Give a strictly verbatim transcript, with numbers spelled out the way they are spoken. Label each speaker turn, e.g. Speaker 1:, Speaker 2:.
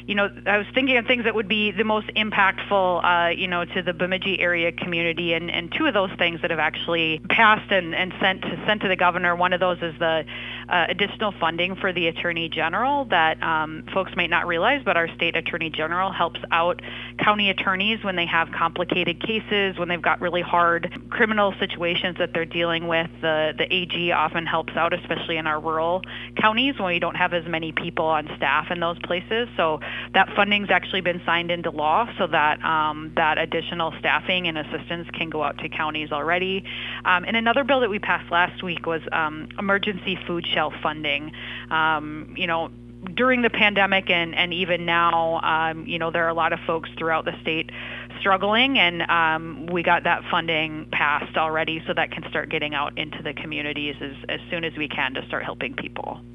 Speaker 1: you know, I was thinking of things that would be the most impactful, uh, you know, to the Bemidji area community, and, and two of those things that have actually passed and, and sent to, sent to the governor. One of those is the uh, additional funding for the Attorney General that um, folks might not realize, but our state Attorney General helps out county attorneys when they have complicated cases, when they've got really hard criminal situations that they're dealing with. The, the A G often helps out, especially in our rural counties when we don't have as many people on staff in those places. So that funding's actually been signed into law so that um, that additional staffing and assistance can go out to counties already. Um, and another bill that we passed last week was um, emergency food shelf funding. Um, you know, during the pandemic and, and even now, um, you know, there are a lot of folks throughout the state struggling, and um, we got that funding passed already so that can start getting out into the communities as, as soon as we can to start helping people.